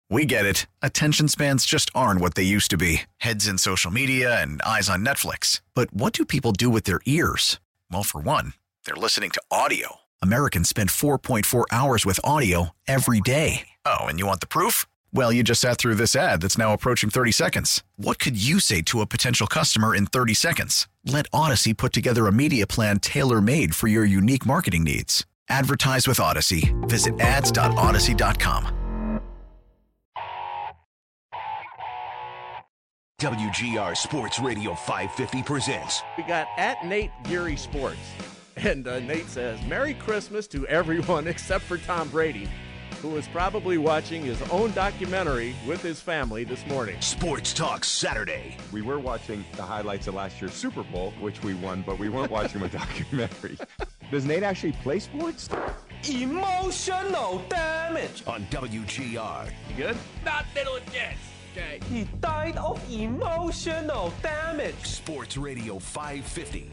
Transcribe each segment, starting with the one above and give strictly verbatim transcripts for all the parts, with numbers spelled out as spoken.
We get it. Attention spans just aren't what they used to be. Heads in social media and eyes on Netflix. But what do people do with their ears? Well, for one, they're listening to audio. Americans spend four point four hours with audio every day. Oh, and you want the proof? Well, you just sat through this ad that's now approaching thirty seconds. What could you say to a potential customer in thirty seconds? Let Odyssey put together a media plan tailor-made for your unique marketing needs. Advertise with Odyssey. Visit ads dot odyssey dot com. W G R Sports Radio five fifty presents. We got at Nate Geary Sports. And uh, Nate says, Merry Christmas to everyone except for Tom Brady, who was probably watching his own documentary with his family this morning. Sports Talk Saturday. We were watching the highlights of last year's Super Bowl, which we won, but we weren't watching a documentary. Does Nate actually play sports? Emotional damage. On W G R. You good? Not little jets. Okay. He died of emotional damage. Sports Radio five fifty.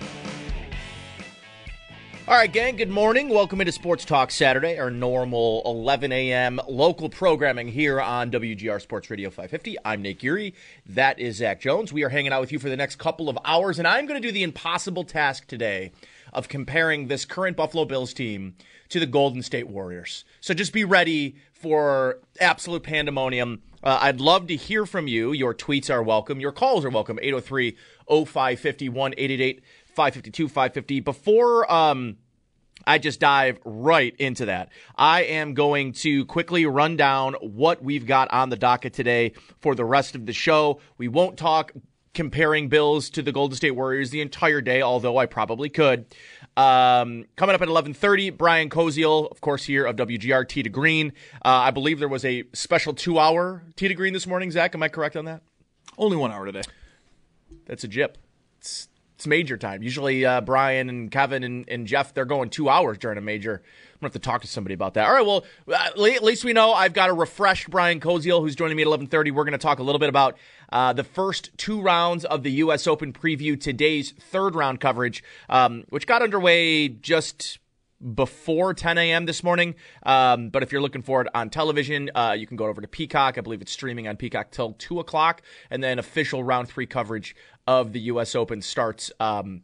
All right, gang, good morning. Welcome into Sports Talk Saturday, our normal eleven a.m. local programming here on W G R Sports Radio five fifty. I'm Nate Geary. That is Zach Jones. We are hanging out with you for the next couple of hours, and I'm going to do the impossible task today of comparing this current Buffalo Bills team to the Golden State Warriors. So just be ready for absolute pandemonium. Uh, I'd love to hear from you. Your tweets are welcome. Your calls are welcome. eight oh three, oh five five one, eight eight eight, five five two, five five zero. Before um, I just dive right into that, I am going to quickly run down what we've got on the docket today for the rest of the show. We won't talk comparing Bills to the Golden State Warriors the entire day, although I probably could. Um, coming up at eleven thirty, Brian Koziel, of course, here of W G R, Tee to Green. Uh, I believe there was a special two-hour Tee to Green this morning. Zach, am I correct on that? Only one hour today. That's a jip. It's, it's major time. Usually uh, Brian and Kevin and, and Jeff, they're going two hours during a major. I'm going to have to talk to somebody about that. All right, well, at least we know I've got a refreshed Brian Koziel who's joining me at eleven thirty. We're going to talk a little bit about uh, the first two rounds of the U S Open preview, today's third round coverage, um, which got underway just before ten a.m. this morning. Um, but if you're looking for it on television, uh, you can go over to Peacock. I believe it's streaming on Peacock till two o'clock. And then official round three coverage of the U S Open starts um,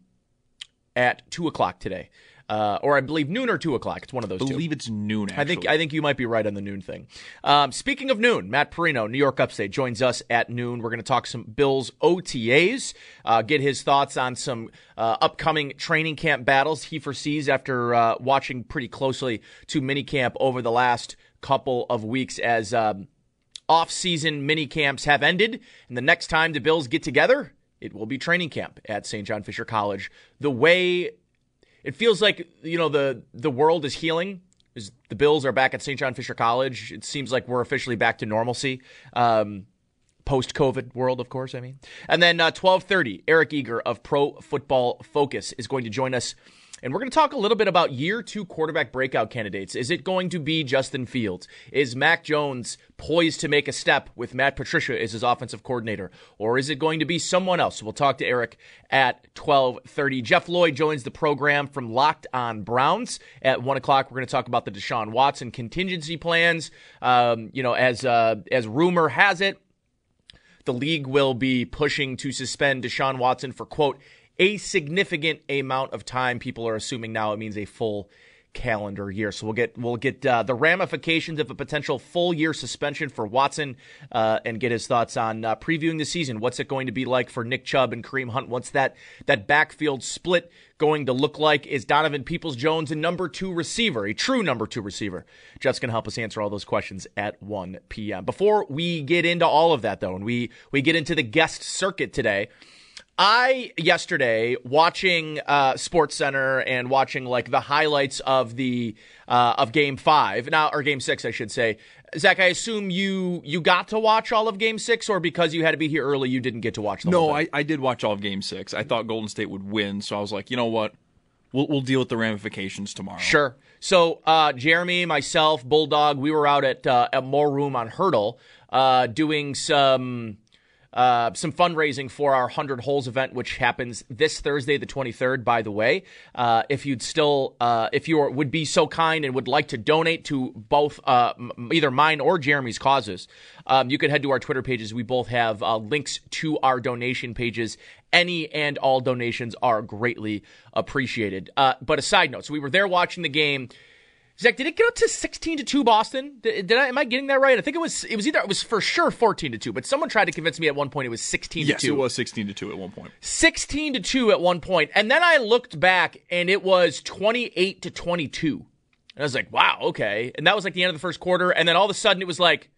at two o'clock today. Uh, or I believe noon or two o'clock. It's one of those two. I believe it's noon, actually. I think I think you might be right on the noon thing. Um, speaking of noon, Matt Perino, New York Upstate, joins us at noon. We're going to talk some Bills O T As, uh, get his thoughts on some uh, upcoming training camp battles he foresees after uh, watching pretty closely to minicamp over the last couple of weeks as um, off-season minicamps have ended. And the next time the Bills get together, it will be training camp at Saint John Fisher College. The way it feels like, you know, the, the world is healing. Is the Bills are back at Saint John Fisher College. It seems like we're officially back to normalcy. Um, post-COVID world, of course, I mean. And then uh, twelve thirty, Eric Eager of Pro Football Focus is going to join us. And we're going to talk a little bit about year two quarterback breakout candidates. Is it going to be Justin Fields? Is Mac Jones poised to make a step with Matt Patricia as his offensive coordinator? Or is it going to be someone else? We'll talk to Eric at twelve thirty. Jeff Lloyd joins the program from Locked on Browns at one o'clock. We're going to talk about the Deshaun Watson contingency plans. Um, you know, as uh, as rumor has it, the league will be pushing to suspend Deshaun Watson for, quote, a significant amount of time. People are assuming now it means a full calendar year. So we'll get we'll get uh, the ramifications of a potential full year suspension for Watson uh, and get his thoughts on uh, previewing the season. What's it going to be like for Nick Chubb and Kareem Hunt? What's that that backfield split going to look like? Is Donovan Peoples-Jones a number two receiver, a true number two receiver? Jeff's going to help us answer all those questions at one p.m. Before we get into all of that, though, and we we get into the guest circuit today, I, yesterday, watching uh, SportsCenter and watching like the highlights of the uh, of Game Five now, or Game Six, I should say. Zach, I assume you you got to watch all of Game Six, or because you had to be here early, you didn't get to watch the no, whole thing? No, I, I did watch all of Game Six. I thought Golden State would win, so I was like, you know what? We'll we'll deal with the ramifications tomorrow. Sure. So uh, Jeremy, myself, Bulldog, we were out at uh, at More Room on Hurdle uh, doing some uh, some fundraising for our one hundred Holes event, which happens this Thursday, the twenty-third, by the way. Uh, if you'd still, uh, if you would be so kind and would like to donate to both uh, m- either mine or Jeremy's causes, um, you could head to our Twitter pages. We both have uh, links to our donation pages. Any and all donations are greatly appreciated. Uh, but a side note, so we were there watching the game. Zach, did it get up to sixteen to two Boston? Did, did I, am I getting that right? I think it was it was either it was for sure fourteen to two, but someone tried to convince me at one point it was sixteen to two. Yes, it was sixteen to two at one point. sixteen to two at one point. And then I looked back and it was twenty-eight to twenty-two. And I was like, wow, okay. And that was like the end of the first quarter. And then all of a sudden it was like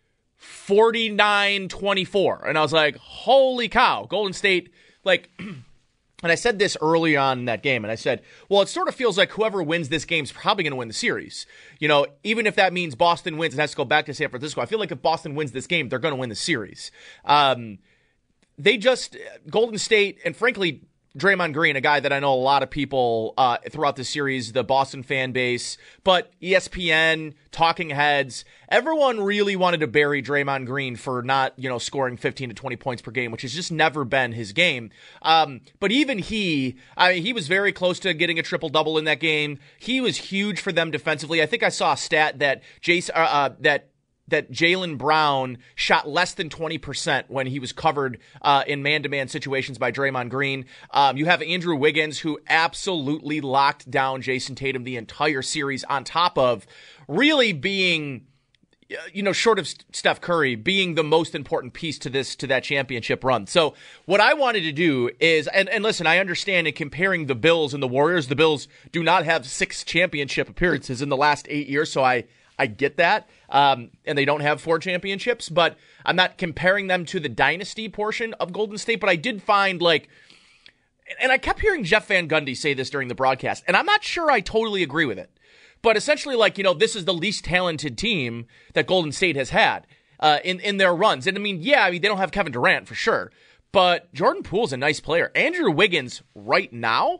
forty-nine twenty-four. And I was like, holy cow, Golden State, like... And I said this early on in that game, and I said, well, it sort of feels like whoever wins this game is probably going to win the series. You know, even if that means Boston wins and has to go back to San Francisco, I feel like if Boston wins this game, they're going to win the series. Um, they just, Golden State, and frankly, Draymond Green, a guy that I know a lot of people uh, throughout the series, the Boston fan base, but E S P N, talking heads, everyone really wanted to bury Draymond Green for not, you know, scoring fifteen to twenty points per game, which has just never been his game. Um, but even he, I mean, he was very close to getting a triple-double in that game. He was huge for them defensively. I think I saw a stat that Jason, uh, uh, that that Jaylen Brown shot less than twenty percent when he was covered uh, in man-to-man situations by Draymond Green. Um, you have Andrew Wiggins, who absolutely locked down Jason Tatum the entire series, on top of really being, you know, short of Steph Curry, being the most important piece to this, to that championship run. So what I wanted to do is, and, and listen, I understand in comparing the Bills and the Warriors, the Bills do not have six championship appearances in the last eight years, so I I get that, um, and they don't have four championships, but I'm not comparing them to the dynasty portion of Golden State, but I did find, like, and I kept hearing Jeff Van Gundy say this during the broadcast, and I'm not sure I totally agree with it, but essentially, like, you know, this is the least talented team that Golden State has had uh, in, in their runs, and I mean, yeah, I mean, they don't have Kevin Durant for sure, but Jordan Poole's a nice player. Andrew Wiggins right now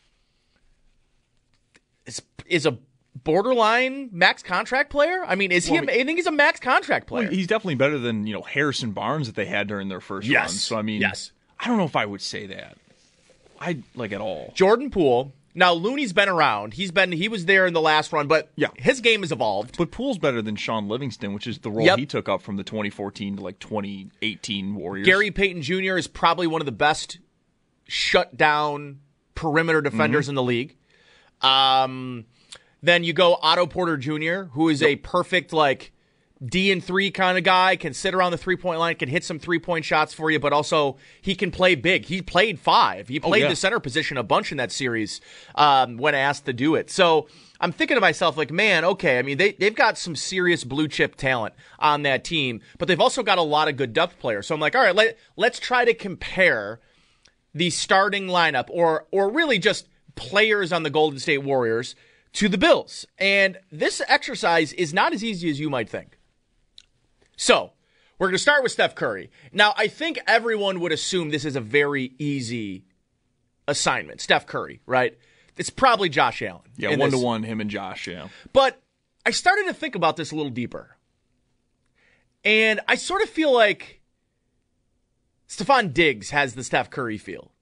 is, is a borderline max contract player? I mean, is he? Well, a, I think he's a max contract player. Well, he's definitely better than, you know, Harrison Barnes that they had during their first yes. run. So I mean, yes. I don't know if I would say that. I like at all. Jordan Poole. Now Looney's been around. He's been he was there in the last run, but yeah. his game has evolved. But Poole's better than Sean Livingston, which is the role yep. he took up from the twenty fourteen to like twenty eighteen Warriors. Gary Payton Junior is probably one of the best shut down perimeter defenders mm-hmm. in the league. Um. Then you go Otto Porter Junior, who is yep. a perfect, like, D and three kind of guy, can sit around the three-point line, can hit some three-point shots for you, but also he can play big. He played five. He played oh, yeah. the center position a bunch in that series um, when asked to do it. So I'm thinking to myself, like, man, okay, I mean, they, they've got some serious blue-chip talent on that team, but they've also got a lot of good depth players. So I'm like, all right, let, let's try to compare the starting lineup, or or really just players on the Golden State Warriors, to the Bills. And this exercise is not as easy as you might think. So, we're going to start with Steph Curry. Now, I think everyone would assume this is a very easy assignment. Steph Curry, right? It's probably Josh Allen. Yeah, one-to-one, him and Josh, yeah. But I started to think about this a little deeper. And I sort of feel like Stephon Diggs has the Steph Curry feel.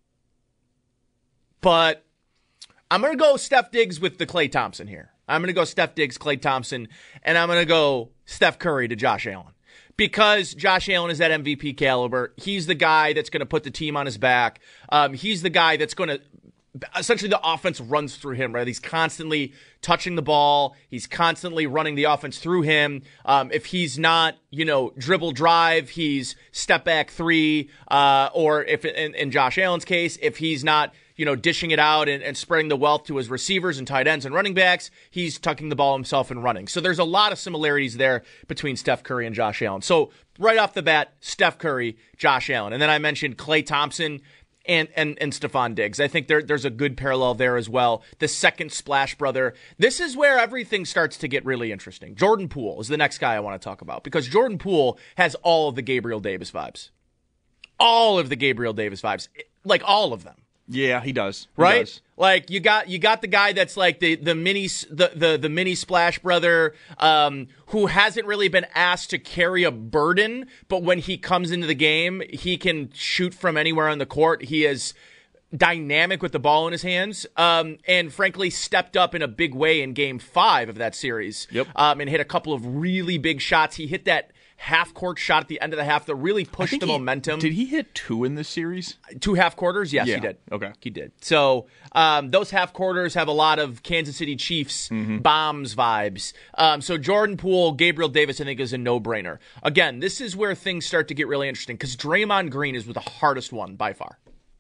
But I'm going to go Steph Diggs with the Klay Thompson here. I'm going to go Steph Diggs, Klay Thompson, and I'm going to go Steph Curry to Josh Allen. Because Josh Allen is that M V P caliber. He's the guy that's going to put the team on his back. Um, he's the guy that's going to, essentially the offense runs through him, right? He's constantly touching the ball. He's constantly running the offense through him. Um, if he's not, you know, dribble drive, he's step back three. Uh, or if in, in Josh Allen's case, if he's not, you know, dishing it out and, and spreading the wealth to his receivers and tight ends and running backs, he's tucking the ball himself and running. So there's a lot of similarities there between Steph Curry and Josh Allen. So right off the bat, Steph Curry, Josh Allen. And then I mentioned Klay Thompson and and and Stephon Diggs. I think there there's a good parallel there as well. The second Splash brother. This is where everything starts to get really interesting. Jordan Poole is the next guy I want to talk about, because Jordan Poole has all of the Gabriel Davis vibes. All of the Gabriel Davis vibes. Like all of them. Yeah, he does. He Right? does. Like you got you got the guy that's like the the mini the the, the mini Splash brother um, who hasn't really been asked to carry a burden, but when he comes into the game, he can shoot from anywhere on the court. He is dynamic with the ball in his hands, um, and frankly stepped up in a big way in Game Five of that series. Yep. Um, and hit a couple of really big shots. He hit that half-court shot at the end of the half that really pushed the he, momentum. Did he hit two in this series? Two half quarters? Yes, Yeah. he did. Okay. He did. So um, those half quarters have a lot of Kansas City Chiefs Mm-hmm. bombs vibes. Um, so Jordan Poole, Gabriel Davis, I think is a no-brainer. Again, this is where things start to get really interesting because Draymond Green is the hardest one by far.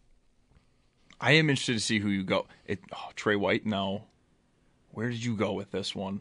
I am interested to see who you go. It, oh, Trey White? No. Where did you go with this one?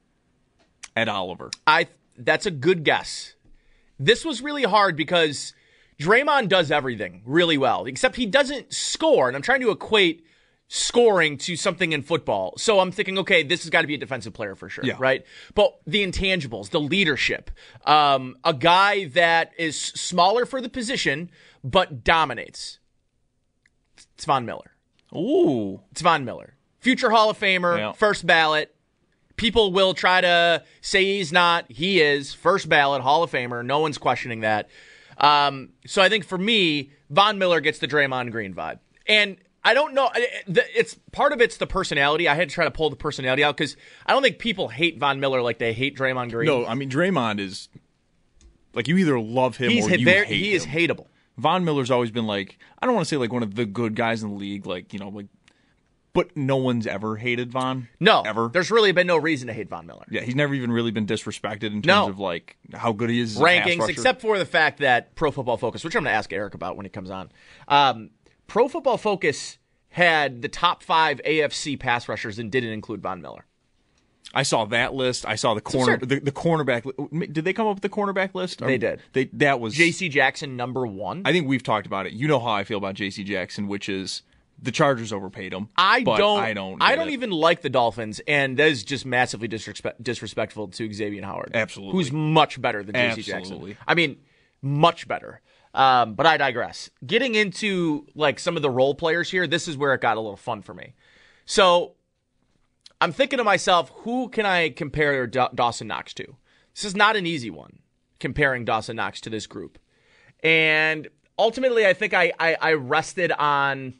Ed Oliver. I that's a good guess. This was really hard because Draymond does everything really well, except he doesn't score. And I'm trying to equate scoring to something in football. So I'm thinking, okay, this has got to be a defensive player for sure, Yeah. right? But the intangibles, the leadership, um, a guy that is smaller for the position but dominates. It's Von Miller. Ooh. It's Von Miller. Future Hall of Famer, Yeah. first ballot. People will try to say he's not. He is. First ballot, Hall of Famer. No one's questioning that. Um, so I think for me, Von Miller gets the Draymond Green vibe. And I don't know. It's part of it's the personality. I had to try to pull the personality out because I don't think people hate Von Miller like they hate Draymond Green. No, I mean, Draymond is, like, you either love him He's or you very, hate he him. is hateable. Von Miller's always been, like, I don't want to say, like, one of the good guys in the league, like, you know, like, but no one's ever hated Von. No, Ever. there's really been no reason to hate Von Miller. Yeah, he's never even really been disrespected in terms No. of, like, how good he is as a pass Rankings, rusher. except for the fact that Pro Football Focus, which I'm going to ask Eric about when he comes on, um, Pro Football Focus had the top five A F C pass rushers and didn't include Von Miller. I saw that list. I saw the corner, absurd. the, the cornerback. li- Did they come up with the cornerback list? Or They did. They that was J C Jackson, number one. I think we've talked about it. You know how I feel about J C Jackson, which is the Chargers overpaid him. I but don't. I don't. I get don't it. even like the Dolphins, and that is just massively disrespect, disrespectful to Xavier Howard. Absolutely. who's much better than J C Jackson. Absolutely. I mean, much better. Um, but I digress. Getting into like some of the role players here, this is where it got a little fun for me. So I'm thinking to myself, who can I compare Da- Dawson Knox to? This is not an easy one, comparing Dawson Knox to this group. And ultimately, I think I, I, I rested on.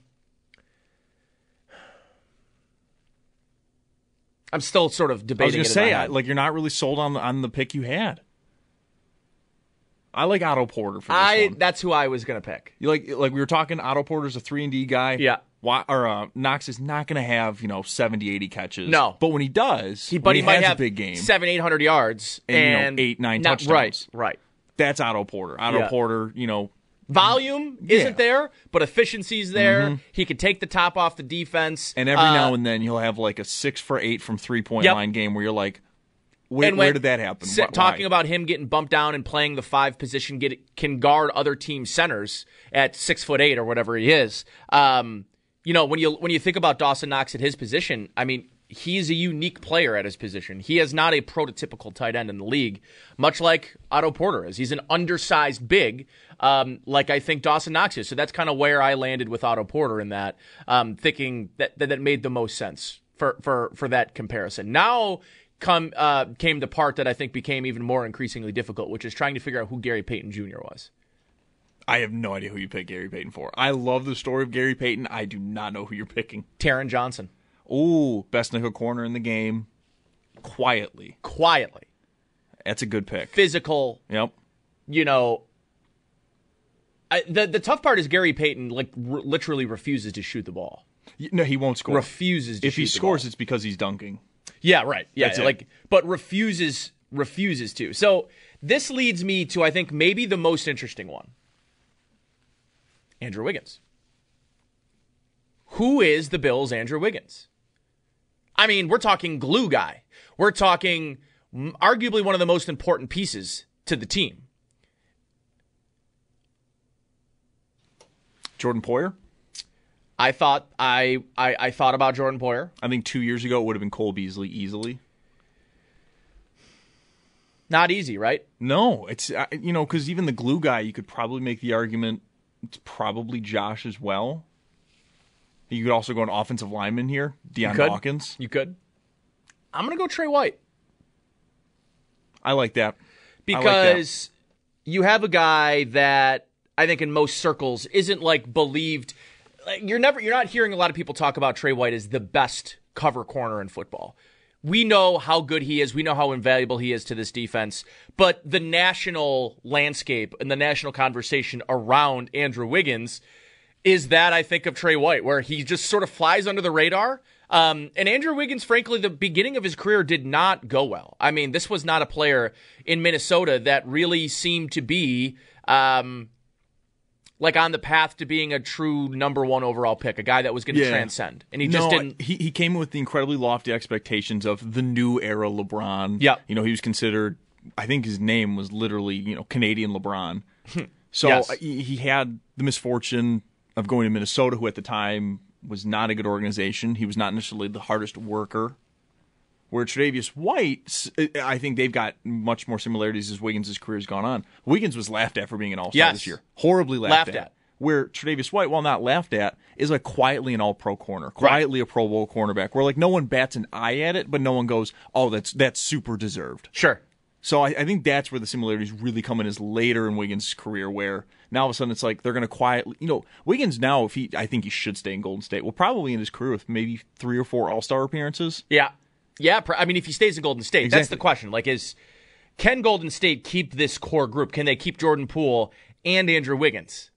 I'm still sort of I was debating going it to in say, my I, head. like, you're not really sold on the, on the pick you had. I like Otto Porter for this I one. that's who I was going to pick. You like like we were talking. Otto Porter's a three and D guy. Yeah. Why, or uh, Knox is not going to have you know seventy, eighty catches. No. but when he does, He, when but he, might has have a big game. seven, eight hundred yards And, you know, and eight, nine not, touchdowns. Right, right. That's Otto Porter. Otto Yeah. Porter, you know, Volume Yeah. isn't there, but efficiency's there. He can take the top off the defense. and every Uh, now and then he'll have like a six for eight from three point Yep. line game where you're like, where, and when- where did that happen? si- Why- talking why? about him getting bumped down and playing the five position, get can guard other team centers at six foot eight or whatever he is. Um, you know, when you when you think about Dawson Knox at his position, I mean, he's a unique player at his position. He is not a prototypical tight end in the league, much like Otto Porter is. He's an undersized big, um, like I think Dawson Knox is. So that's kind of where I landed with Otto Porter in that, um, thinking that, that that made the most sense for for for that comparison. Now. Come uh, came the part that I think became even more increasingly difficult, which is trying to figure out who Gary Payton Junior was. I have no idea who you picked Gary Payton for. I love the story of Gary Payton. I do not know who you're picking. Taron Johnson. Ooh, best nickel corner in the game. Quietly. Quietly. That's a good pick. Physical, Yep. you know. I, the, the tough part is Gary Payton like r- literally refuses to shoot the ball. Y- No, he won't score. Refuses to if shoot he the scores, ball. it's because he's dunking. Yeah, right. Yeah, That's it. like, but refuses refuses to. So this leads me to, I think, maybe the most interesting one. Andrew Wiggins. Who is the Bills' Andrew Wiggins? I mean, we're talking glue guy. We're talking mm, arguably one of the most important pieces to the team. Jordan Poyer? I thought I, I I thought about Jordan Poyer. I think two years ago it would have been Cole Beasley easily. Not easy, right? No, it's, uh, you know, because even the glue guy, you could probably make the argument it's probably Josh as well. You could also go an offensive lineman here, Deion could. Dawkins. You could. I'm going to go Trey White. I like that. Because I like that. you have a guy that I think in most circles isn't like believed. Like, you're never, you're not hearing a lot of people talk about Trey White as the best cover corner in football. We know how good he is. We know how invaluable he is to this defense. But the national landscape and the national conversation around Andrew Wiggins is that I think of Trey White, where he just sort of flies under the radar. Um, and Andrew Wiggins, frankly, the beginning of his career did not go well. I mean, this was not a player in Minnesota that really seemed to be um, like on the path to being a true number one overall pick, a guy that was going to Yeah. transcend. And he no, just didn't. He, he came with the incredibly lofty expectations of the new era LeBron. Yeah. You know, he was considered, I think his name was literally, you know, Canadian LeBron. So Yes. he, he had the misfortune of going to Minnesota, who at the time was not a good organization. He was not necessarily the hardest worker. Where Tre'Davious White, I think they've got much more similarities as Wiggins' career has gone on. Wiggins was laughed at for being an all-star Yes. this year. Horribly laughed, Laughed at. at. Where Tre'Davious White, while not laughed at, is like quietly an all-pro corner. Quietly a Pro Bowl cornerback. Where like no one bats an eye at it, but no one goes, oh, that's that's super deserved. Sure. So I, I think that's where the similarities really come in, is later in Wiggins' career, where now all of a sudden it's like they're going to quietly, you know, Wiggins now, if he, I think he should stay in Golden State. Will probably end his career with maybe three or four All-Star appearances. Yeah. Yeah. pr- I mean, if he stays in Golden State, that's Exactly. the question. Like, is can Golden State keep this core group? Can they keep Jordan Poole and Andrew Wiggins?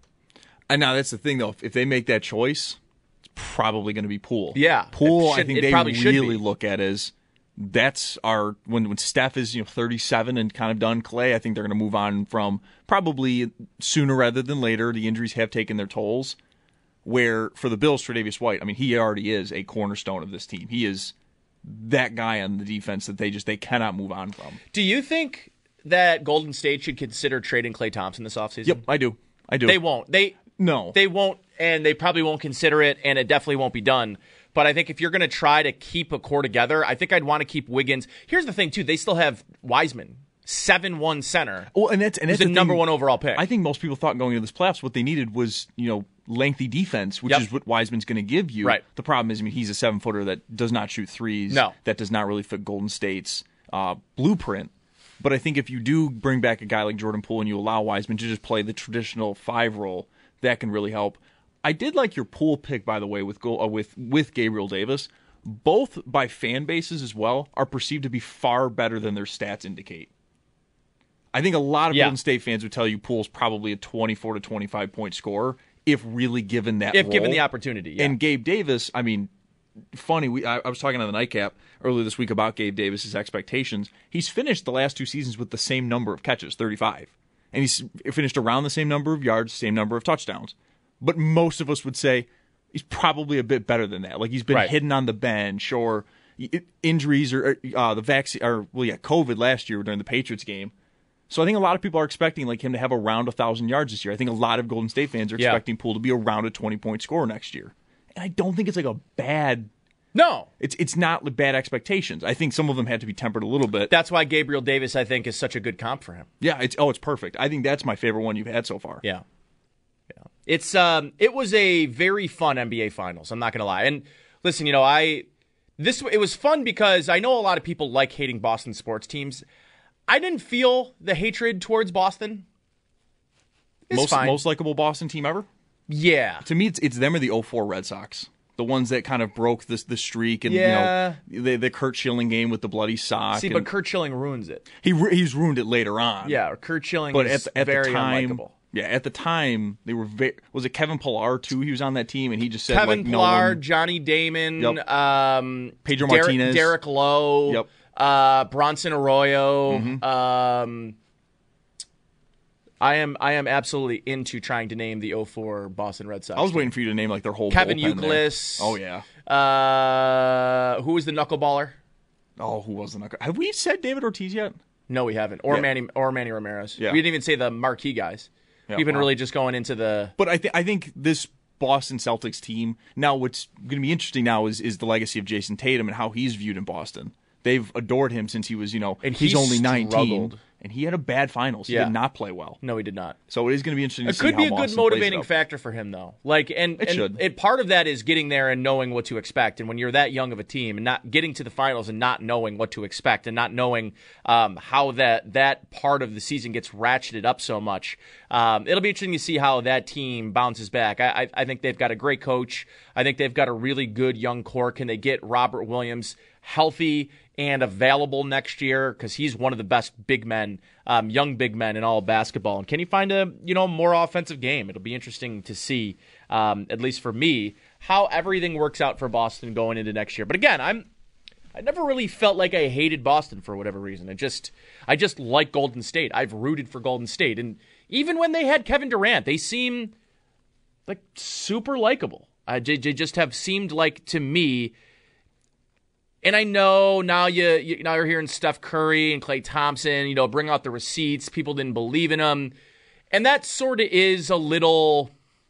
And now that's the thing, though. If, if they make that choice, it's probably going to be Poole. Yeah. Poole, It I should- think it they probably should really be. look at as that's our when when Steph is you know thirty-seven and kind of done. Clay, I think they're going to move on from probably sooner rather than later. The injuries have taken their tolls. Where for the Bills, Tre'Davious White, I mean, he already is a cornerstone of this team. He is that guy on the defense that they just they cannot move on from. Do you think that Golden State should consider trading Klay Thompson this offseason? Yep, I do. I do. They won't. They No. They won't, and they probably won't consider it, and it definitely won't be done. But I think if you're going to try to keep a core together, I think I'd want to keep Wiggins. Here's the thing, too. They still have Wiseman, seven one center. Well, and that's and Who's that's the the number thing. one overall pick. I think most people thought going into this playoffs what they needed was, you know, lengthy defense, which Yep. is what Wiseman's going to give you. Right. The problem is, I mean, he's a seven footer that does not shoot threes. No. That does not really fit Golden State's uh, blueprint. But I think if you do bring back a guy like Jordan Poole and you allow Wiseman to just play the traditional five role, that can really help. I did like your Poole pick, by the way, with go, uh, with with Gabriel Davis. Both by fan bases as well are perceived to be far better than their stats indicate. I think a lot of Yeah. Golden State fans would tell you Poole's probably a twenty-four to twenty-five point scorer if really given that if role. given the opportunity, yeah. And Gabe Davis, I mean, funny, we I, I was talking on the Nightcap earlier this week about Gabe Davis's expectations. He's finished the last two seasons with the same number of catches, thirty-five. And he's finished around the same number of yards, same number of touchdowns. But most of us would say he's probably a bit better than that. Like he's been Right. hidden on the bench or injuries or uh, the vaccine or well, yeah, COVID last year during the Patriots game. So I think a lot of people are expecting like him to have around a thousand yards this year. I think a lot of Golden State fans are Yeah. expecting Poole to be around a twenty point scorer next year. And I don't think it's like a bad. no. It's it's not like bad expectations. I think some of them had to be tempered a little bit. That's why Gabriel Davis, I think, is such a good comp for him. yeah, it's oh, it's perfect. I think that's my favorite one you've had so far. Yeah. Yeah. It's um it was a very fun N B A finals, I'm not going to lie. And listen, you know, I this it was fun because I know a lot of people like hating Boston sports teams. I didn't feel the hatred towards Boston. It's most fine. most likable Boston team ever. yeah. To me, it's it's them or the oh four Red Sox. The ones that kind of broke this the streak and Yeah. you know the the Kurt Schilling game with the bloody sock. See, and but Kurt Schilling ruins it. he ru- he's ruined it later on. Yeah, Kurt Schilling but is at the, at very the time, unlikable. yeah, at the time they were very. Was it Kevin Pillar too? He was on that team, and he just said Kevin like Pillar, no one, Johnny Damon, Yep. um, Pedro Derek, Martinez. Derek Lowe, Yep. uh, Bronson Arroyo. Mm-hmm. Um, I am I am absolutely into trying to name the oh four Boston Red Sox. I was team. waiting for you to name like their whole Kevin bullpen there. Youkilis. Oh yeah. Uh, who was the knuckleballer? Oh, who was the knuckle? Have we said David Ortiz yet? No, we haven't. Or Yeah. Manny or Manny Ramirez. Yeah. We didn't even say the marquee guys. Yeah, We've been wow. really just going into the. But I think I think this Boston Celtics team now. What's going to be interesting now is is the legacy of Jason Tatum and how he's viewed in Boston. They've adored him since he was, you know, And he's he only nineteen, struggled. and he had a bad finals. He Yeah. did not play well. No, he did not. So it is going to be interesting to It see could how be a Boston good plays motivating it up. factor for him, though. Like, and, It and should. It, part of that is getting there and knowing what to expect. And when you're that young of a team and not getting to the finals and not knowing what to expect and not knowing um, how that that part of the season gets ratcheted up so much, um, it'll be interesting to see how that team bounces back. I, I, I think they've got a great coach. I think they've got a really good young core. Can they get Robert Williams healthy and available next year, because he's one of the best big men, um, young big men in all of basketball? And can he find a you know more offensive game? It'll be interesting to see, um, at least for me, how everything works out for Boston going into next year. But again, I'm I never really felt like I hated Boston for whatever reason. I just I just like Golden State. I've rooted for Golden State, and even when they had Kevin Durant, they seem like super likable. Uh, they, they just have seemed like, to me. And I know now you, you now you're hearing Steph Curry and Klay Thompson, you know, bring out the receipts. People didn't believe in them. And that sort of is a little,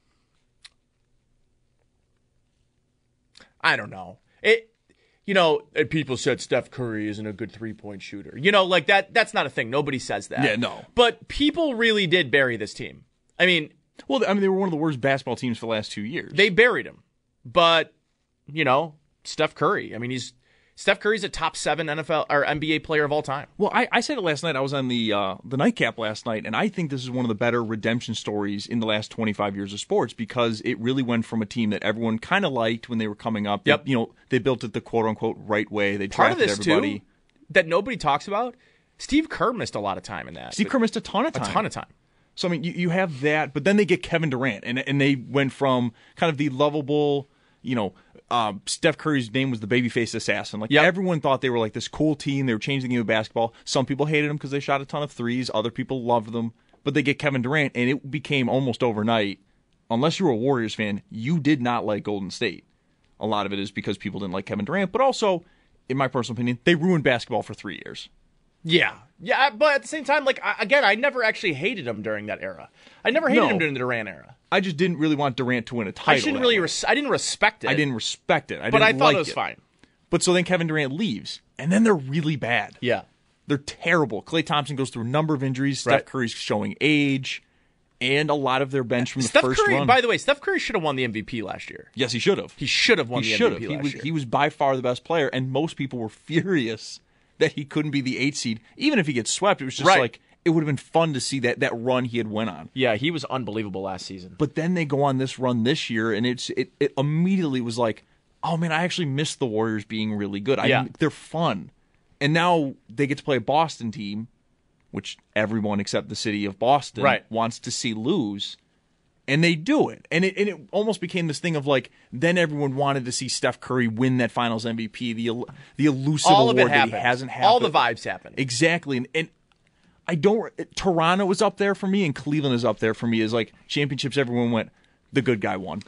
I don't know. It, you know, and people said Steph Curry isn't a good three-point shooter. You know, like that, that's not a thing. Nobody says that. Yeah, no. But people really did bury this team. I mean, Well, I mean, they were one of the worst basketball teams for the last two years. they buried him. But, you know, Steph Curry, I mean, he's, Steph Curry's a top seven N F L or N B A player of all time. Well, I, I said it last night. I was on the uh, the nightcap last night, and I think this is one of the better redemption stories in the last twenty-five years of sports, because it really went from a team that everyone kind of liked when they were coming up. Yep. They, you know, they built it the quote unquote right way. They Part of drafted this, everybody. too, that nobody talks about, Steve Kerr missed a lot of time in that. Steve Kerr missed a ton of A time. ton of time. So I mean, you, you have that, but then they get Kevin Durant, and and they went from kind of the lovable, you know, um, Steph Curry's name was the babyface assassin. Like Yep. everyone thought they were like this cool team. They were changing the game of basketball. Some people hated them because they shot a ton of threes. Other people loved them. But they get Kevin Durant, and it became almost overnight. Unless you were a Warriors fan, you did not like Golden State. A lot of it is because people didn't like Kevin Durant, but also, in my personal opinion, they ruined basketball for three years. Yeah. Yeah, but at the same time, like, I, again, I never actually hated him during that era. I never hated No. him during the Durant era. I just didn't really want Durant to win a title. I shouldn't that really, way. res- I didn't respect it. I didn't respect it. I but I didn't thought like it was fine. But so then Kevin Durant leaves, and then they're really bad. Yeah. They're terrible. Klay Thompson goes through a number of injuries. Steph Right. Curry's showing age, and a lot of their bench from the Steph first Curry, run. by the way, Steph Curry should have won the M V P last year. Yes, he should have. He should have won He the should M V have. P He last was year. he was by far the best player, and most people were furious that he couldn't be the eighth seed. Even if he gets swept, it was just Right. like it would have been fun to see that that run he had went on. Yeah, he was unbelievable last season. But then they go on this run this year, and it's it, it immediately was like, oh man, I actually miss the Warriors being really good. I Yeah. mean, they're fun, and now they get to play a Boston team, which everyone except the city of Boston Right. wants to see lose, and they do it. And it and it almost became this thing of like, then everyone wanted to see Steph Curry win that Finals M V P, the el- the elusive All of award it that happened. he hasn't happened. All the vibes happened. Exactly, and. and I don't. Toronto is up there for me, and Cleveland is up there for me. Is like championships. Everyone went. The good guy won.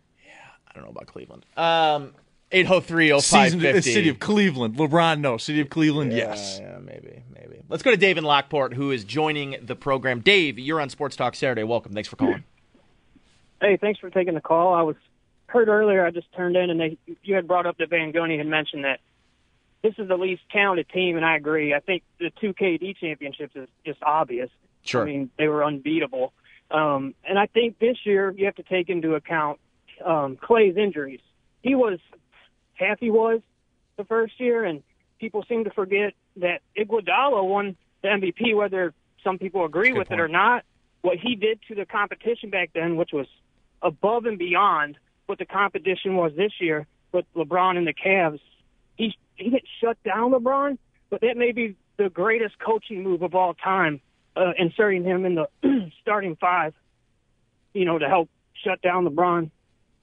I don't know about Cleveland. Um, eight oh three oh five Season, fifty. City of Cleveland. LeBron, no. City of Cleveland, yes. Yeah, maybe, maybe. Let's go to Dave in Lockport, who is joining the program. Dave, you're on Sports Talk Saturday. Welcome. Thanks for calling. Hey, thanks for taking the call. I was heard earlier. I just turned in, and they you had brought up that Van Gundy had mentioned that this is the least talented team, and I agree. I think the two K D championships is just obvious. Sure. I mean, they were unbeatable. Um, and I think this year you have to take into account um, Clay's injuries. He was half he was the first year, and people seem to forget that Iguodala won the M V P, whether some people agree with it or not. What he did to the competition back then, which was above and beyond what the competition was this year with LeBron and the Cavs, he he didn't shut down LeBron, but that may be the greatest coaching move of all time, uh, inserting him in the starting five, you know, to help shut down LeBron.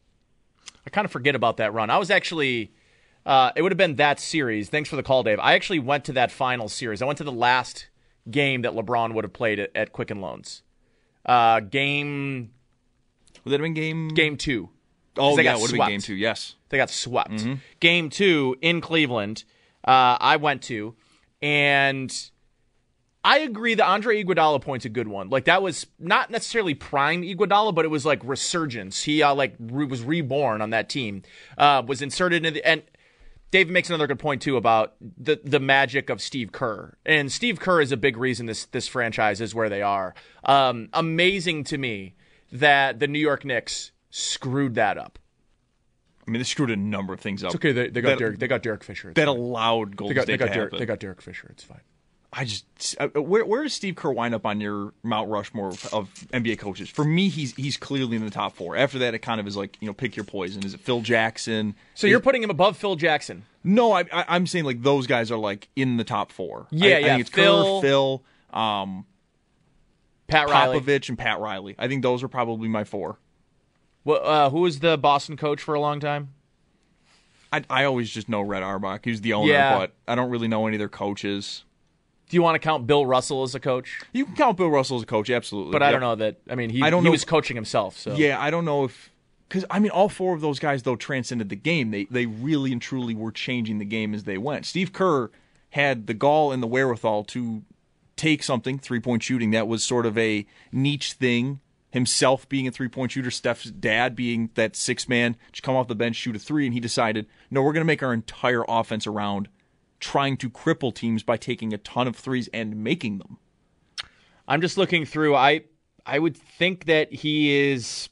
I kind of forget about that run. I was actually, uh, it would have been that series. Thanks for the call, Dave. I actually went to that final series. I went to the last game that LeBron would have played at, at Quicken Loans. Uh, game, Would that have been game? game two. Oh, they yeah, got it would have been swept. game two, yes. They got swept. Mm-hmm. Game two in Cleveland, uh, I went to, and I agree the Andre Iguodala point's a good one. Like, that was not necessarily prime Iguodala, but it was like resurgence. He uh, like re- was reborn on that team, uh, was inserted in the, and Dave makes another good point, too, about the the magic of Steve Kerr. And Steve Kerr is a big reason this this franchise is where they are. Um, amazing to me that the New York Knicks screwed that up. I mean, they screwed a number of things up. It's okay. They, they got that, Derek. They got Derek Fisher. It's that fine. allowed Golden they got, State they got to Derek, happen. They got Derek Fisher. It's fine. I just uh, where where does Steve Kerr wind up on your Mount Rushmore of, of N B A coaches? For me, he's he's clearly in the top four. After that, it kind of is like, you know, pick your poison. Is it Phil Jackson? So is, you're putting him above Phil Jackson? No, I, I, I'm saying like those guys are like in the top four. Yeah, I, yeah. I think it's Phil, Kerr, Phil, um, Pat Riley, Popovich, and Pat Riley. I think those are probably my four. Well, uh, who was the Boston coach for a long time? I I always just know Red Auerbach. He's the owner, Yeah. but I don't really know any of their coaches. Do you want to count Bill Russell as a coach? You can count Bill Russell as a coach, absolutely. But I Yep. don't know that. I mean, he, I don't he know was if- coaching himself. So Yeah, I don't know if because I mean, all four of those guys though transcended the game. They they really and truly were changing the game as they went. Steve Kerr had the gall and the wherewithal to take something, three point shooting, that was sort of a niche thing. Himself being a three point shooter, Steph's dad being that six man, just come off the bench, shoot a three, and he decided, no, we're going to make our entire offense around trying to cripple teams by taking a ton of threes and making them. I'm just looking through. I I would think that he is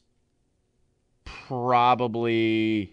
probably,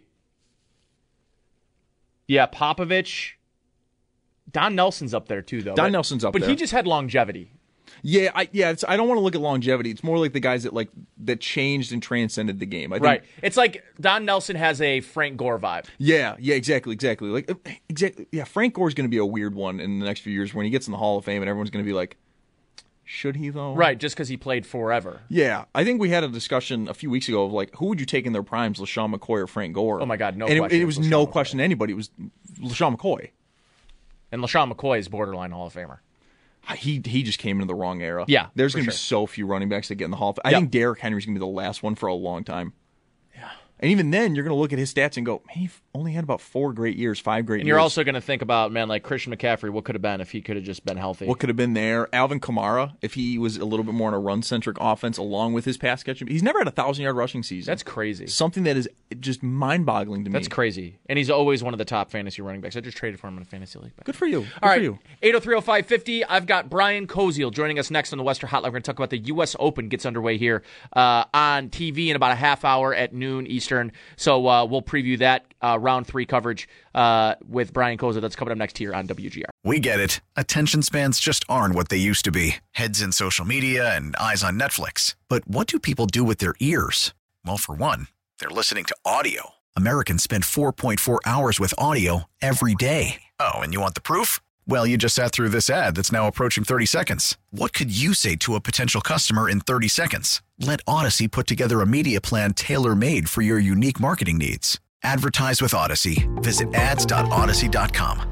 yeah, Popovich. Don Nelson's up there too, though. Don but, Nelson's up but there. But he just had longevity. Yeah, I yeah, it's, I don't want to look at longevity. It's more like the guys that like that changed and transcended the game. I think, Right. It's like Don Nelson has a Frank Gore vibe. Yeah, yeah, exactly, exactly. Like uh, exactly. Yeah, Frank Gore's going to be a weird one in the next few years when he gets in the Hall of Fame, and everyone's going to be like, should he though? Right, just because he played forever. Yeah, I think we had a discussion a few weeks ago of like, who would you take in their primes, LaShawn McCoy or Frank Gore? Oh my God, no and question. It, it was LaShawn no McCoy. question to anybody. It was LaShawn McCoy. And LaShawn McCoy is borderline Hall of Famer. He he just came into the wrong era. Yeah, there's for going to sure. be so few running backs that get in the Hall of Fame. I Yep. think Derrick Henry's going to be the last one for a long time. Yeah. And even then, you're going to look at his stats and go, man, he only had about four great years, five great And years. you're also going to think about, man, like Christian McCaffrey, what could have been if he could have just been healthy? What could have been there? Alvin Kamara, if he was a little bit more in a run-centric offense along with his pass catching. He's never had a thousand-yard rushing season. That's crazy. Something that is just mind-boggling to me. That's crazy. And he's always one of the top fantasy running backs. I just traded for him in a fantasy league. Good for you. Good All right, for you. eight oh three oh five fifty. I've got Brian Koziel joining us next on the Western Hotline. We're going to talk about the U S Open gets underway here uh, on T V in about a half hour at noon Eastern. So uh, we'll preview that uh, round three coverage uh, with Brian Koziel. That's coming up next here on W G R. We get it. Attention spans just aren't what they used to be. Heads in social media and eyes on Netflix. But what do people do with their ears? Well, for one, they're listening to audio. Americans spend four point four hours with audio every day. Oh, and you want the proof? Well, you just sat through this ad that's now approaching thirty seconds. What could you say to a potential customer in thirty seconds? Let Odyssey put together a media plan tailor-made for your unique marketing needs. Advertise with Odyssey. Visit ads dot odyssey dot com.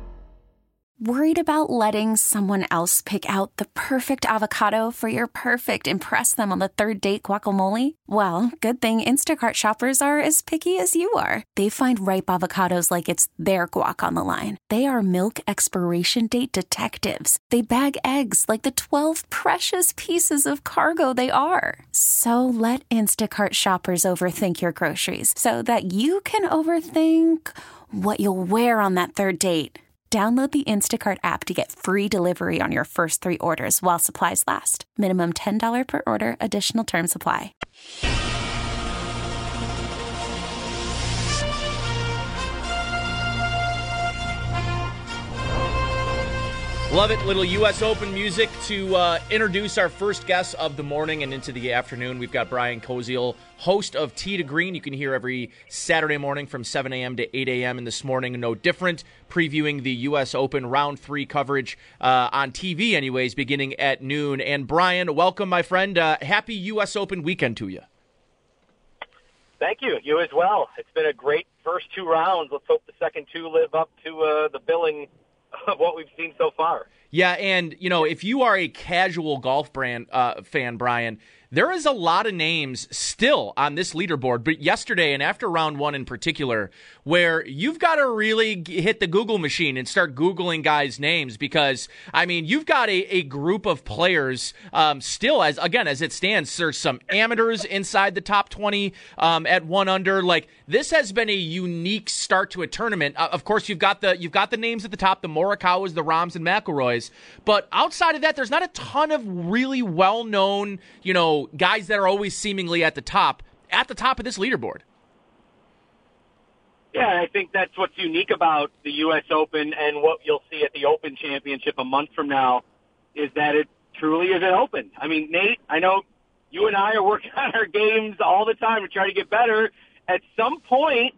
Worried about letting someone else pick out the perfect avocado for your perfect impress them on the third date guacamole? Well, good thing Instacart shoppers are as picky as you are. They find ripe avocados like it's their guac on the line. They are milk expiration date detectives. They bag eggs like the twelve precious pieces of cargo they are. So let Instacart shoppers overthink your groceries so that you can overthink what you'll wear on that third date. Download the Instacart app to get free delivery on your first three orders while supplies last. Minimum ten dollars per order. Additional terms apply. Love it. Little U S Open music to uh, introduce our first guest of the morning and into the afternoon. We've got Brian Koziel, host of Tee to Green. You can hear every Saturday morning from seven a.m. to eight a.m. and this morning, no different, previewing the U S Open round three coverage uh, on T V anyways, beginning at noon. And Brian, welcome, my friend. Uh, happy U S Open weekend to you. Thank you. You as well. It's been a great first two rounds. Let's hope the second two live up to uh, the billing of what we've seen so far. Yeah, and, you know, if you are a casual golf brand uh, fan, Brian, there is a lot of names still on this leaderboard, but yesterday and after round one in particular, where you've got to really hit the Google machine and start Googling guys' names because, I mean, you've got a, a group of players um, still, as again, as it stands, there's some amateurs inside the top twenty um, at one under. Like, this has been a unique start to a tournament. Uh, of course, you've got the you've got the names at the top, the Morikawas, the Rahms, and McIlroys, but outside of that, there's not a ton of really well-known, you know, guys that are always seemingly at the top, at the top of this leaderboard. Yeah, I think that's what's unique about the U S Open and what you'll see at the Open Championship a month from now is that it truly is an Open. I mean, Nate, I know you and I are working on our games all the time to try to get better. At some point,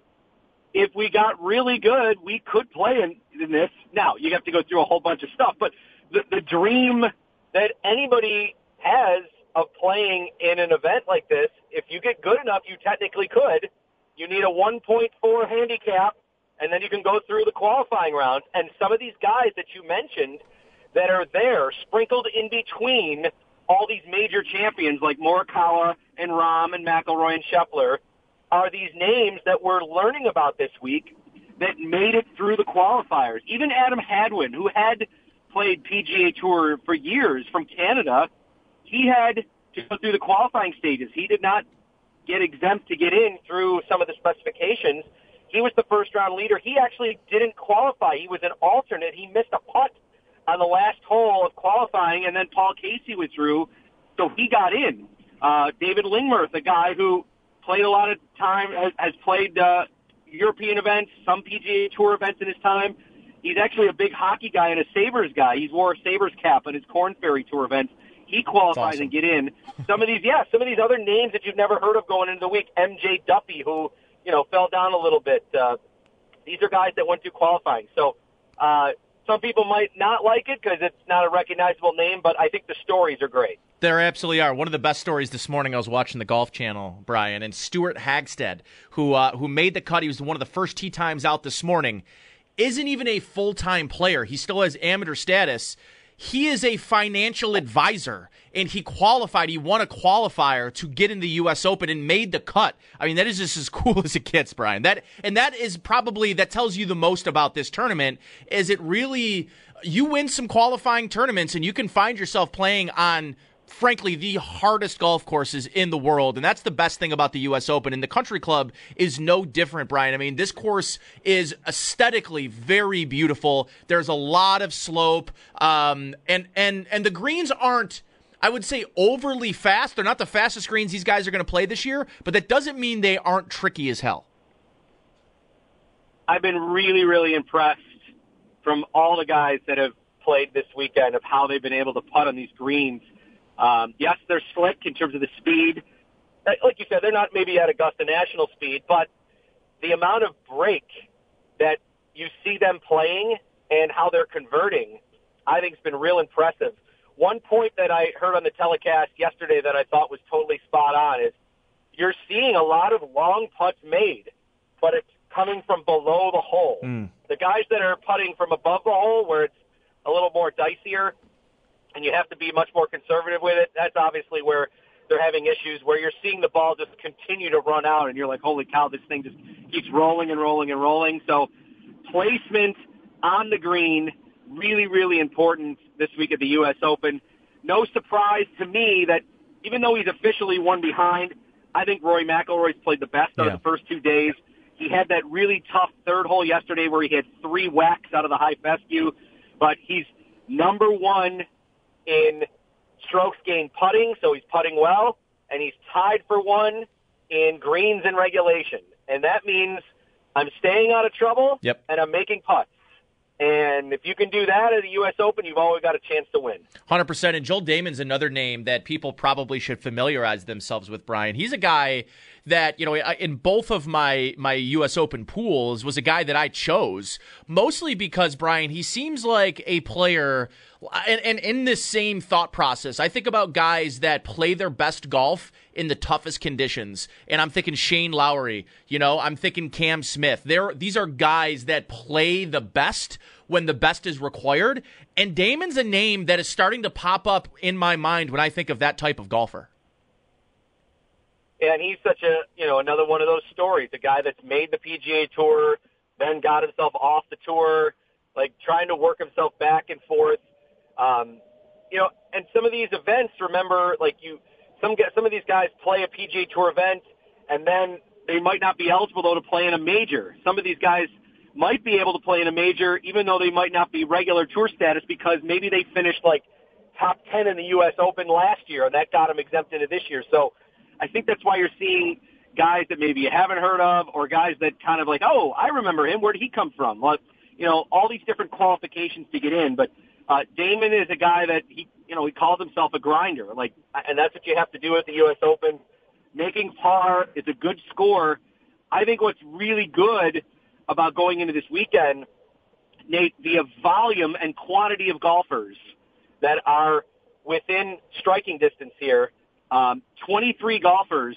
if we got really good, we could play in, in this. Now, you have to go through a whole bunch of stuff, but the, the dream that anybody has of playing in an event like this, if you get good enough, you technically could. You need a one point four handicap, and then you can go through the qualifying rounds. And some of these guys that you mentioned that are there, sprinkled in between all these major champions like Morikawa and Rahm and McIlroy and Scheffler, are these names that we're learning about this week that made it through the qualifiers. Even Adam Hadwin, who had played P G A Tour for years from Canada, he had to go through the qualifying stages. He did not get exempt to get in through some of the specifications. He was the first-round leader. He actually didn't qualify. He was an alternate. He missed a putt on the last hole of qualifying, and then Paul Casey withdrew, so he got in. Uh, David Lingmerth, a guy who played a lot of time, has, has played uh, European events, some P G A Tour events in his time. He's actually a big hockey guy and a Sabres guy. He wore a Sabres cap on his Korn Ferry Tour events. He qualifies awesome. And get in. Some of these, yeah, some of these other names that you've never heard of going into the week. M J Duffy, who, you know, fell down a little bit. Uh, these are guys that went through qualifying. So uh, some people might not like it because it's not a recognizable name, but I think the stories are great. There absolutely are. One of the best stories this morning, I was watching the Golf Channel, Brian, and Stuart Hagstead, who uh, who made the cut. He was one of the first tee times out this morning. Isn't even a full-time player. He still has amateur status. He is a financial advisor, and he qualified. He won a qualifier to get in the U S Open and made the cut. I mean, that is just as cool as it gets, Brian. That and that is probably, that tells you the most about this tournament, is it really, you win some qualifying tournaments, and you can find yourself playing on, frankly, the hardest golf courses in the world, and that's the best thing about the U S Open. And the Country Club is no different, Brian. I mean, this course is aesthetically very beautiful. There's a lot of slope, um, and and and the greens aren't, I would say, overly fast. They're not the fastest greens these guys are going to play this year, but that doesn't mean they aren't tricky as hell. I've been really, really impressed from all the guys that have played this weekend of how they've been able to putt on these greens. Um, yes, they're slick in terms of the speed. Like you said, they're not maybe at Augusta National speed, but the amount of break that you see them playing and how they're converting, I think has been real impressive. One point that I heard on the telecast yesterday that I thought was totally spot on is you're seeing a lot of long putts made, but it's coming from below the hole. Mm. The guys that are putting from above the hole, where it's a little more dicier, and you have to be much more conservative with it, that's obviously where they're having issues, where you're seeing the ball just continue to run out, and you're like, holy cow, this thing just keeps rolling and rolling and rolling. So placement on the green, really, really important this week at the U S Open. No surprise to me that even though he's officially one behind, I think Rory McIlroy's played the best out yeah. of the first two days. He had that really tough third hole yesterday where he had three whacks out of the high fescue, but he's number one in strokes gained putting, so he's putting well, and he's tied for one in greens in regulation. And that means I'm staying out of trouble, yep. and I'm making putts. And if you can do that at the U S Open, you've always got a chance to win. one hundred percent. And Joel Damon's another name that people probably should familiarize themselves with, Brian. He's a guy that, you know, in both of my, my U S Open pools was a guy that I chose, mostly because, Brian, he seems like a player, and, and in this same thought process, I think about guys that play their best golf in the toughest conditions. And I'm thinking Shane Lowry, you know, I'm thinking Cam Smith. They're, these are guys that play the best when the best is required. And Damon's a name that is starting to pop up in my mind when I think of that type of golfer. And he's such a, you know, another one of those stories, a guy that's made the P G A Tour, then got himself off the tour, like trying to work himself back and forth. Um, you know, and some of these events, remember, like you, some some of these guys play a P G A Tour event, and then they might not be eligible, though, to play in a major. Some of these guys might be able to play in a major, even though they might not be regular tour status, because maybe they finished, like, top ten in the U S Open last year, and that got them exempt into this year. So I think that's why you're seeing guys that maybe you haven't heard of, or guys that kind of like, oh, I remember him. Where did he come from? Well, you know, all these different qualifications to get in. But uh, Damon is a guy that he, you know, he calls himself a grinder. Like, and that's what you have to do at the U S Open. Making par is a good score. I think what's really good about going into this weekend, Nate, the volume and quantity of golfers that are within striking distance here. Um, twenty-three golfers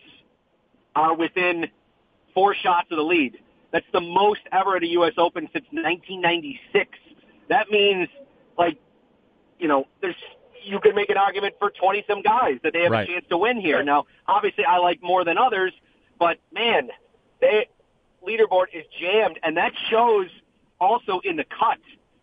are within four shots of the lead. That's the most ever at a U S Open since nineteen ninety-six. That means, like, you know, there's you could make an argument for twenty-some guys that they have right. a chance to win here. Now, obviously, I like more than others, but, man, they leaderboard is jammed, and that shows also in the cut.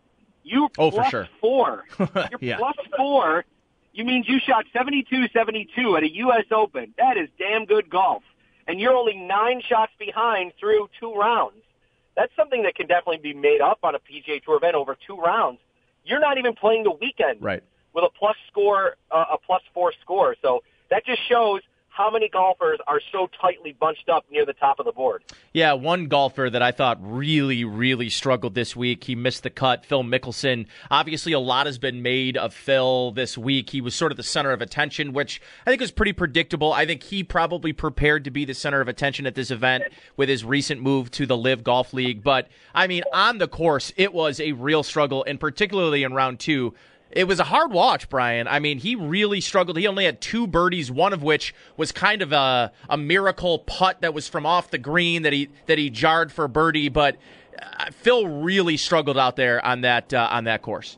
You oh, plus for sure. four. You're yeah. plus four. You mean you shot seventy-two seventy-two at a U S Open. That is damn good golf. And you're only nine shots behind through two rounds. That's something that can definitely be made up on a P G A Tour event over two rounds. You're not even playing the weekend right. with a plus score, uh, a plus four score. So that just shows how many golfers are so tightly bunched up near the top of the board. Yeah, one golfer that I thought really, really struggled this week. He missed the cut, Phil Mickelson. Obviously, a lot has been made of Phil this week. He was sort of the center of attention, which I think was pretty predictable. I think he probably prepared to be the center of attention at this event with his recent move to the Live Golf League. But, I mean, on the course, it was a real struggle, and particularly in round two, it was a hard watch, Brian. I mean, he really struggled. He only had two birdies, one of which was kind of a, a miracle putt that was from off the green that he that he jarred for birdie. But uh, Phil really struggled out there on that uh, on that course.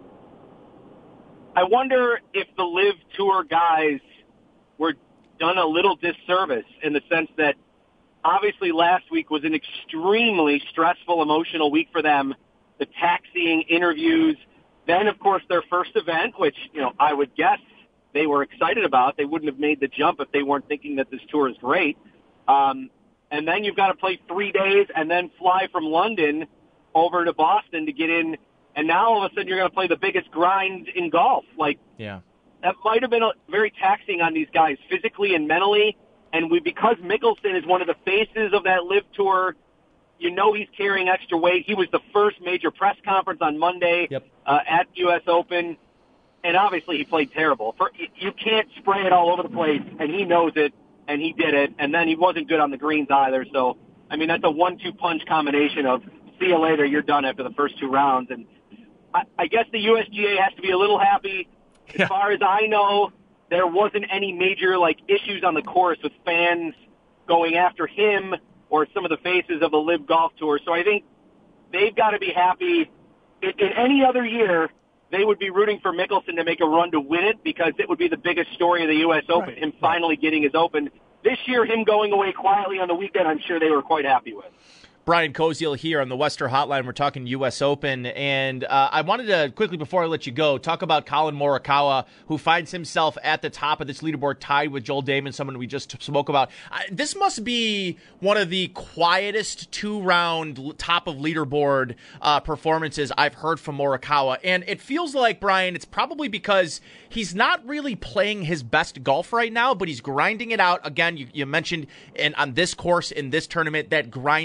I wonder if the Live Tour guys were done a little disservice in the sense that obviously last week was an extremely stressful, emotional week for them. The taxiing, interviews. Then, of course, their first event, which, you know, I would guess they were excited about. They wouldn't have made the jump if they weren't thinking that this tour is great. Um, and then you've got to play three days and then fly from London over to Boston to get in. And now all of a sudden you're going to play the biggest grind in golf. Like, yeah, that might have been a, very taxing on these guys physically and mentally. And we, because Mickelson is one of the faces of that Live Tour, you know he's carrying extra weight. He was the first major press conference on Monday yep. uh, at U S Open, and obviously he played terrible. For, you can't spray it all over the place, and he knows it, and he did it, and then he wasn't good on the greens either. So, I mean, that's a one two punch combination of see you later, you're done after the first two rounds. And I, I guess the U S G A has to be a little happy. As yeah. far as I know, there wasn't any major like issues on the course with fans going after him or some of the faces of the Live Golf Tour. So I think they've got to be happy. In, in any other year, they would be rooting for Mickelson to make a run to win it because it would be the biggest story of the U S Open, right. him finally getting his Open. This year, him going away quietly on the weekend, I'm sure they were quite happy with. Brian Koziel here on the Western Hotline. We're talking U S Open, and uh, I wanted to quickly, before I let you go, talk about Colin Morikawa, who finds himself at the top of this leaderboard, tied with Joel Damon, someone we just spoke about. Uh, this must be one of the quietest two-round top of leaderboard uh, performances I've heard from Morikawa, and it feels like, Brian, it's probably because he's not really playing his best golf right now, but he's grinding it out. Again, you, you mentioned in, on this course, in this tournament, that grinding out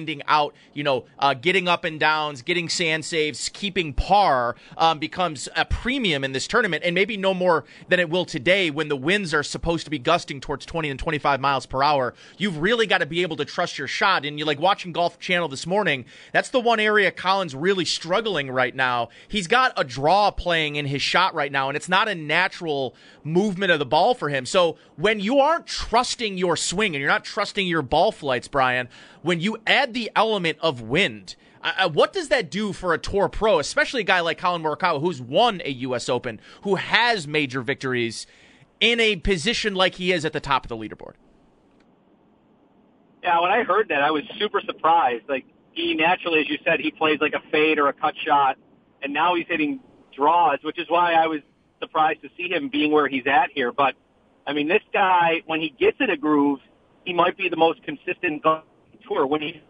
about, you know, uh, getting up and downs, getting sand saves, keeping par um, becomes a premium in this tournament, and maybe no more than it will today when the winds are supposed to be gusting towards twenty and twenty-five miles per hour. You've really got to be able to trust your shot. And you like watching Golf Channel this morning, that's the one area Colin's really struggling right now. He's got a draw playing in his shot right now, and it's not a natural movement of the ball for him. So when you aren't trusting your swing and you're not trusting your ball flights, Brian, when you add the element of wind, uh, what does that do for a tour pro, especially a guy like Collin Morikawa, who's won a U S Open, who has major victories in a position like he is at the top of the leaderboard? Yeah, when I heard that, I was super surprised. Like, he naturally, as you said, he plays like a fade or a cut shot, and now he's hitting draws, which is why I was surprised to see him being where he's at here. But, I mean, this guy, when he gets in a groove, he might be the most consistent on the tour. When he,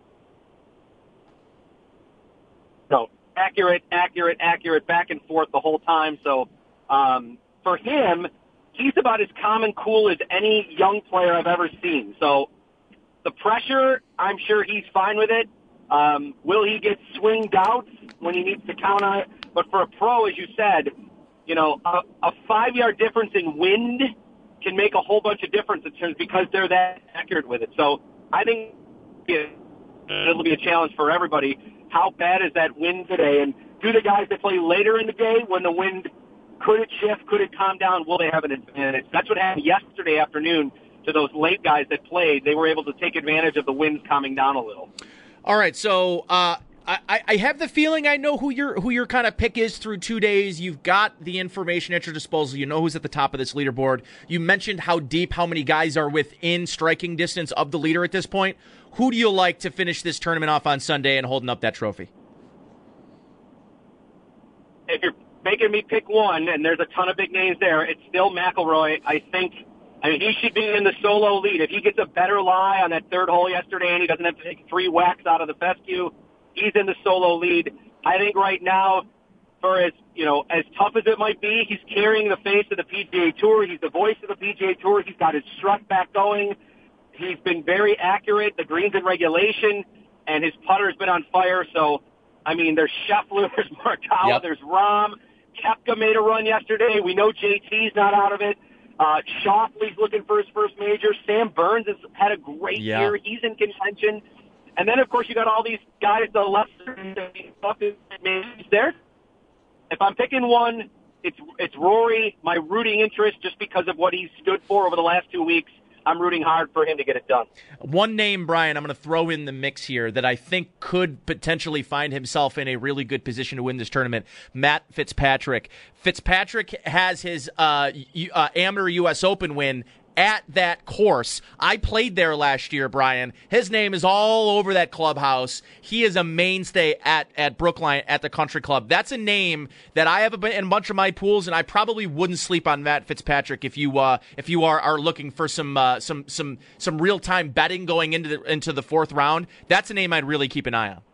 no, accurate, accurate, accurate, back and forth the whole time. So, um, for him, he's about as calm and cool as any young player I've ever seen. So, the pressure, I'm sure he's fine with it. Um, will he get swing doubts when he needs to count on it? But for a pro, as you said, you know, a, a five-yard difference in wind can make a whole bunch of difference in terms because they're that accurate with it. So I think it'll be a challenge for everybody. How bad is that wind today? And do the guys that play later in the day when the wind, could it shift? Could it calm down? Will they have an advantage? That's what happened yesterday afternoon to those late guys that played. They were able to take advantage of the winds calming down a little. All right, so uh, I, I have the feeling I know who your who your kind of pick is through two days. You've got the information at your disposal. You know who's at the top of this leaderboard. You mentioned how deep, how many guys are within striking distance of the leader at this point. Who do you like to finish this tournament off on Sunday and holding up that trophy? If you're making me pick one, and there's a ton of big names there, it's still McIlroy. I think I mean, he should be in the solo lead. If he gets a better lie on that third hole yesterday and he doesn't have to take three whacks out of the fescue, he's in the solo lead. I think right now, for as, you know, as tough as it might be, he's carrying the face of the P G A Tour. He's the voice of the P G A Tour. He's got his strut back going. He's been very accurate. The green's in regulation, and his putter's been on fire. So, I mean, there's Scheffler, there's Morikawa, yep. there's Rahm. Koepka made a run yesterday. We know J T's not out of it. Uh, Schauffele's looking for his first major. Sam Burns has had a great yeah. year. He's in contention. And then, of course, you got all these guys, the lesser majors there. If I'm picking one, it's it's Rory, my rooting interest, just because of what he's stood for over the last two weeks. I'm rooting hard for him to get it done. One name, Brian, I'm going to throw in the mix here that I think could potentially find himself in a really good position to win this tournament, Matt Fitzpatrick. Fitzpatrick has his uh, uh, amateur U S Open win at that course. I played there last year, Brian. His name is all over that clubhouse. He is a mainstay at, at Brookline at the country club. That's a name that I have in a bunch of my pools, and I probably wouldn't sleep on Matt Fitzpatrick if you uh, if you are, are looking for some uh, some some some real time betting going into the into the fourth round. That's a name I'd really keep an eye on.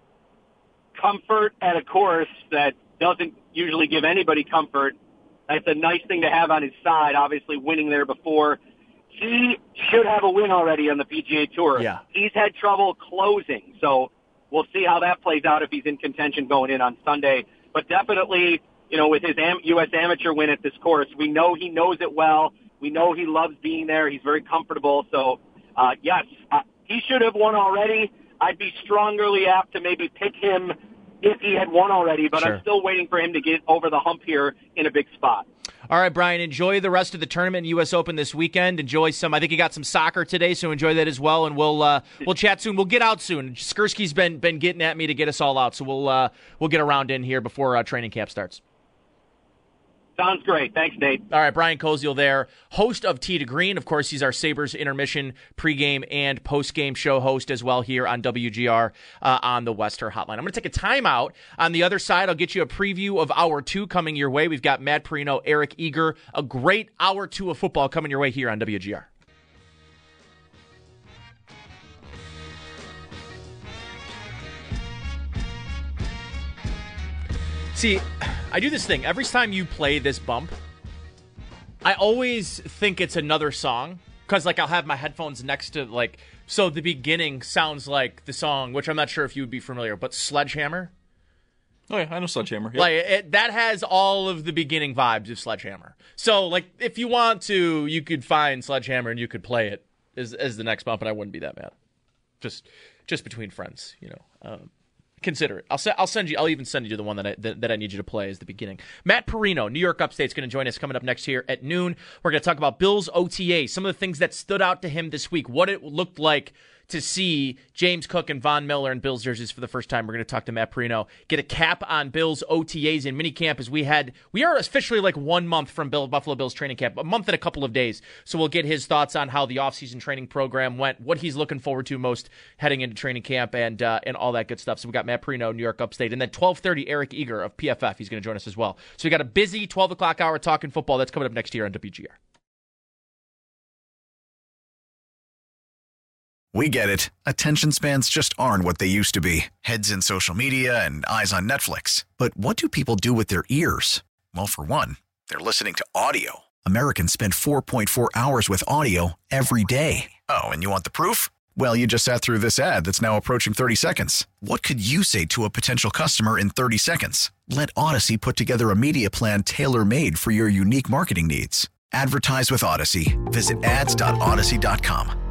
Comfort at a course that doesn't usually give anybody comfort. That's a nice thing to have on his side, obviously winning there before. He should have a win already on the P G A Tour. Yeah. He's had trouble closing, so we'll see how that plays out if he's in contention going in on Sunday. But definitely, you know, with his U S amateur win at this course, we know he knows it well. We know he loves being there. He's very comfortable. So, uh, yes, uh, he should have won already. I'd be strongly apt to maybe pick him if he had won already, but sure. I'm still waiting for him to get over the hump here in a big spot. All right, Brian, enjoy the rest of the tournament, U S Open this weekend. Enjoy some, I think you got some soccer today, so enjoy that as well, and we'll uh, we'll chat soon. We'll get out soon. Skursky's been been getting at me to get us all out, so we'll uh, we'll get around in here before uh, training camp starts. Sounds great. Thanks, Nate. All right, Brian Koziel there, host of Tee to Green. Of course, he's our Sabres intermission pregame and postgame show host as well here on W G R uh, on the Wester Hotline. I'm going to take a timeout. On the other side, I'll get you a preview of Hour two coming your way. We've got Matt Perino, Eric Eager, a great Hour two of football coming your way here on W G R. See, I do this thing. Every time you play this bump, I always think it's another song, Because, like, I'll have my headphones next to, like, so the beginning sounds like the song, which I'm not sure if you would be familiar, but Sledgehammer. Oh, yeah, I know Sledgehammer. Yep. Like, it, that has all of the beginning vibes of Sledgehammer. So, like, if you want to, you could find Sledgehammer and you could play it as, as the next bump, and I wouldn't be that mad. Just just between friends, you know. Um, Consider it. I'll, se- I'll send you. I'll even send you the one that I, that, that I need you to play as the beginning. Matt Perino, New York Upstate, is going to join us coming up next here at noon. We're going to talk about Bills O T A, some of the things that stood out to him this week, what it looked like to see James Cook and Von Miller in Bills jerseys for the first time. We're going to talk to Matt Perino, get a cap on Bills O T As in minicamp as we had. We are officially like one month from Bill, Buffalo Bills training camp, a month and a couple of days. So we'll get his thoughts on how the offseason training program went, what he's looking forward to most heading into training camp, and uh, and all that good stuff. So we got Matt Perino, New York Upstate, and then twelve thirty, Eric Eager of P F F. He's going to join us as well. So we got a busy twelve o'clock hour talking football. That's coming up next year on W G R. We get it. Attention spans just aren't what they used to be. Heads in social media and eyes on Netflix. But what do people do with their ears? Well, for one, they're listening to audio. Americans spend four point four hours with audio every day. Oh, and you want the proof? Well, you just sat through this ad that's now approaching thirty seconds. What could you say to a potential customer in thirty seconds? Let Odyssey put together a media plan tailor-made for your unique marketing needs. Advertise with Odyssey. Visit ads dot odyssey dot com.